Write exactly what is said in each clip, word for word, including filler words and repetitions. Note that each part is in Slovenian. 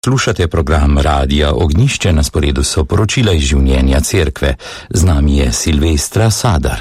Poslušate program Radija Ognjišče, na sporedu so poročila iz življenja cerkve. Z nami je Silvestra Sadar.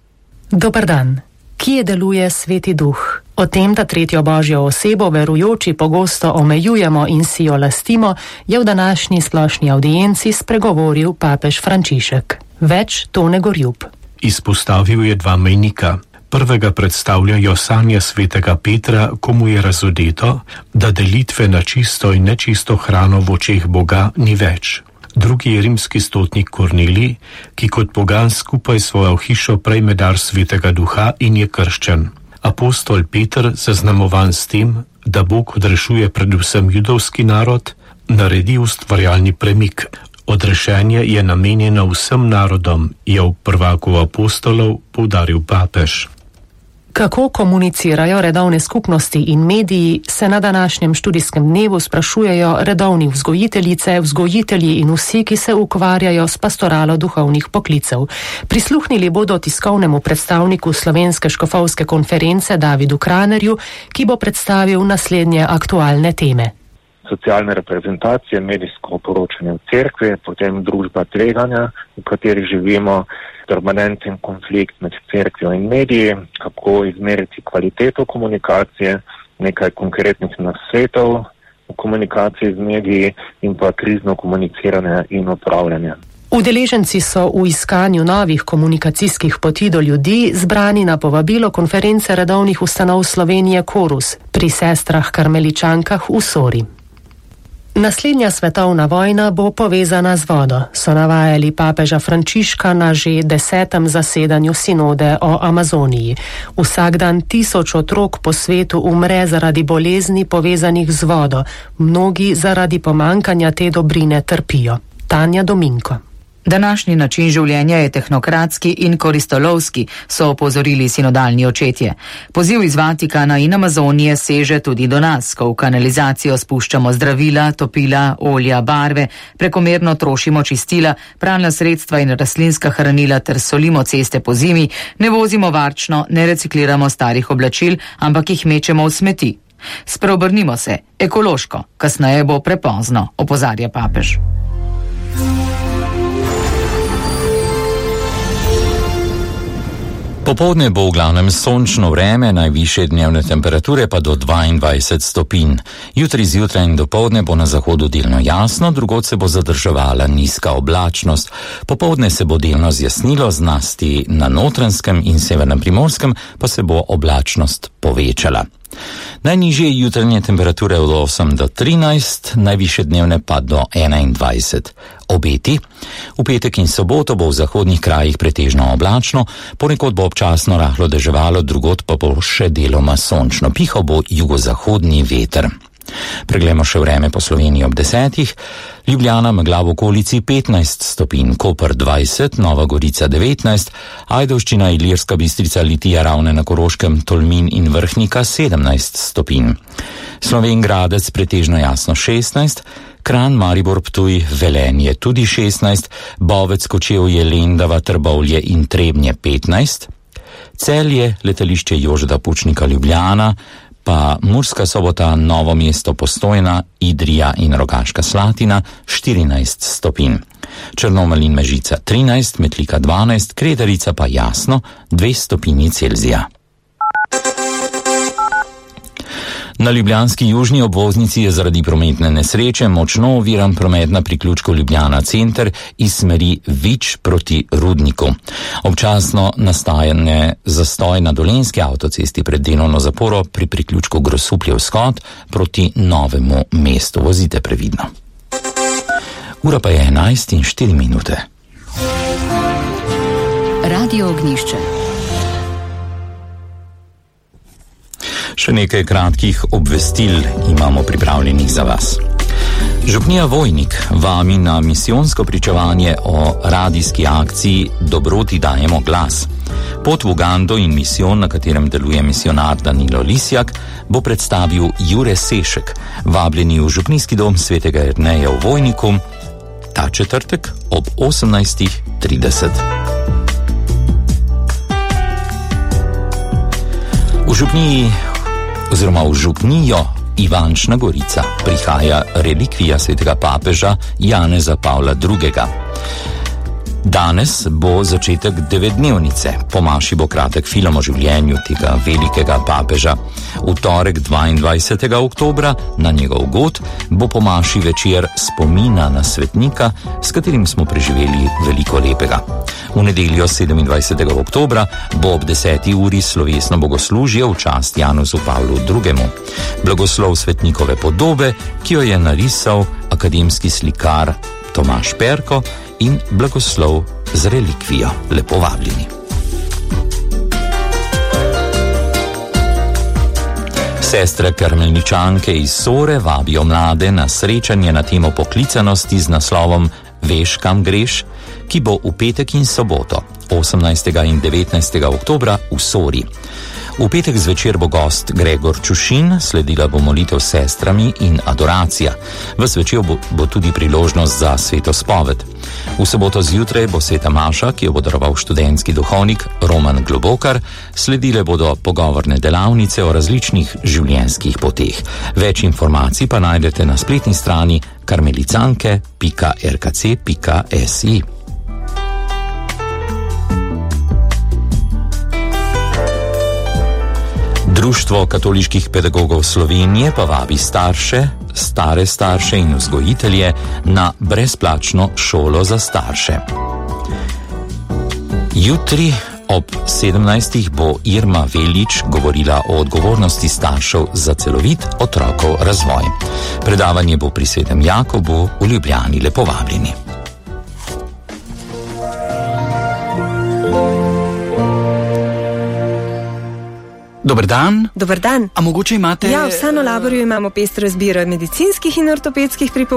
Dober dan. Kje deluje Sveti Duh? O tem, da tretjo božjo osebo verujoči pogosto omejujemo in si jo lastimo, je v današnji splošni audienci spregovoril papež Frančišek. Več Tone Gorjub. Izpostavil je dva mejnika. Prvega predstavljajo sanje svetega Petra, komu je razodeto, da delitve na čisto in nečisto hrano v očeh Boga ni več. Drugi je rimski stotnik Kornelij, ki kot pogan skupaj svojo hišo prejme dar Svetega Duha in je krščen. Apostol Peter, zaznamovan s tem, da Bog odrešuje predvsem judovski narod, naredi ustvarjalni premik. Odrešenje je namenjeno vsem narodom, je v prvaku apostolov poudaril papež. Kako komunicirajo redovne skupnosti in mediji, se na današnjem študijskem dnevu sprašujejo redovni vzgojiteljice, vzgojitelji in vsi, ki se ukvarjajo s pastoralo duhovnih poklicev. Prisluhnili bodo tiskovnemu predstavniku Slovenske škofovske konference Davidu Kranerju, ki bo predstavil naslednje aktualne teme. Socialne reprezentacije, medijsko poročanje v cerkvi, potem družba tveganja, v kateri živimo, permanenten konflikt med cerkvijo in mediji, kako izmeriti kvaliteto komunikacije, nekaj konkretnih nasvetov v komunikaciji z mediji in pa krizno komuniciranje in upravljanje. Udeleženci so v iskanju novih komunikacijskih poti do ljudi zbrani na povabilo konference redovnih ustanov Slovenije Korus pri sestrah karmeličankah v Sori. Naslednja svetovna vojna bo povezana z vodo, so navajali papeža Frančiška na že desetem zasedanju sinode o Amazoniji. Vsak dan tisoč otrok po svetu umre zaradi bolezni povezanih z vodo, mnogi zaradi pomankanja te dobrine trpijo. Tanja Dominko. Današnji način življenja je tehnokratski in koristolovski, so opozorili sinodalni očetje. Poziv iz Vatikana in Amazonije seže tudi do nas, ko v kanalizacijo spuščamo zdravila, topila, olja, barve, prekomerno trošimo čistila, pralna sredstva in rastlinska hranila ter solimo ceste po zimi, ne vozimo varčno, ne recikliramo starih oblačil, ampak jih mečemo v smeti. Spreobrnimo se, ekološko, kasneje bo prepozno, opozarja papež. Popoldne bo v glavnem sončno vreme, najvišje dnevne temperature pa do dvaindvajset stopinj. Jutri zjutraj in dopoldne bo na zahodu delno jasno, drugod se bo zadrževala nizka oblačnost. Popoldne se bo delno zjasnilo, zlasti na Notranjskem in severnem Primorskem pa se bo oblačnost povečala. Najnižje jutranje temperature od osem do trinajst, najvišje dnevne pa do enaindvajset. Obeti. V petek in soboto bo v zahodnih krajih pretežno oblačno, ponekod bo občasno rahlo deževalo, drugod pa bo še deloma sončno. Pihal bo jugozahodni veter. Preglejmo še vreme po Sloveniji ob desetih. Ljubljana, megla v okolici petnajst stopinj, Koper dvajset, Nova Gorica devetnajst, Ajdovščina, Ilirska Bistrica, Litija, Ravne na Koroškem, Tolmin in Vrhnika sedemnajst stopinj. Slovenj Gradec pretežno jasno šestnajst, Kranj, Maribor, Ptuj, Velenje tudi šestnajst, Bovec, Kočevje, Lendava, Trbovlje in Trebnje petnajst, Celje, letališče Jožeta Pučnika, Ljubljana, pa Murska Sobota, Novo mesto, Postojna, Idrija in Rogaška Slatina štirinajst stopinj. Črnomelj in Mežica trinajst, Metlika dvanajst, Kredarica pa jasno dve stopinji Celzija. Na ljubljanski južni obvoznici je zaradi prometne nesreče močno oviran promet na priključku Ljubljana center iz smeri Vič proti Rudniku. Občasno nastajanje zastoj na Dolenjski avtocesti pred delovno zaporo pri priključku Grosuplje vzhod proti Novemu mestu. Vozite previdno. Ura pa je enajst in štiri minute. Radio Ognjišče. Še nekaj kratkih obvestil imamo pripravljenih za vas. Župnija Vojnik vami na misijonsko pričevanje o radijski akciji Dobroti dajemo glas. Pot v Ugando in misijon, na katerem deluje misionar Danilo Lisjak, bo predstavil Jure Sešek, vabljeni v župnijski dom svetega Jerneja v Vojniku, ta četrtek ob osemnajst trideset. V župniji oziroma v župnijo Ivančna Gorica prihaja relikvija svetega papeža Janeza Pavla drugega. Danes bo začetek devetdnevnice. Po maši bo kratek film o življenju tega velikega papeža. V torek dvaindvajsetega oktobra na njegov god bo po maši večer spomina na svetnika, s katerim smo preživeli veliko lepega. V nedeljo sedemindvajsetega oktobra bo ob deseti uri slovesno bogoslužje v čast Janezu Pavlu drugemu. Blagoslov svetnikove podobe, ki jo je narisal akademski slikar Tomaž Perko, in blagoslov z relikvijo. Lepo vabljeni. Sestre karmelničanke iz Sore vabijo mlade na srečanje na temo poklicanosti z naslovom Veš, kam greš, ki bo v petek in soboto, osemnajstega in devetnajstega oktobra v Sori. V petek zvečer bo gost Gregor Čušin, sledila bo molitev s sestrami in adoracija. V zvečer bo, bo tudi priložnost za sveto spoved. V soboto zjutraj bo sveta maša, ki jo bo daroval študentski duhovnik Roman Globokar, sledile bodo pogovorne delavnice o različnih življenjskih poteh. Več informacij pa najdete na spletni strani karmelicanke pika r k c pika s i. Društvo katoliških pedagogov Slovenije pa vabi starše, stare starše in vzgojitelje na brezplačno šolo za starše. Jutri ob sedemnajstih bo Irma Velič govorila o odgovornosti staršev za celovit otrokov razvoj. Predavanje bo pri Svetem Jakobu v Ljubljani. Lepo vabljeni. Dober dan. Dober dan. A mogoče imate... Ja, v Sanolaborju imamo pestro izbiro medicinskih in ortopedskih pripomočkov.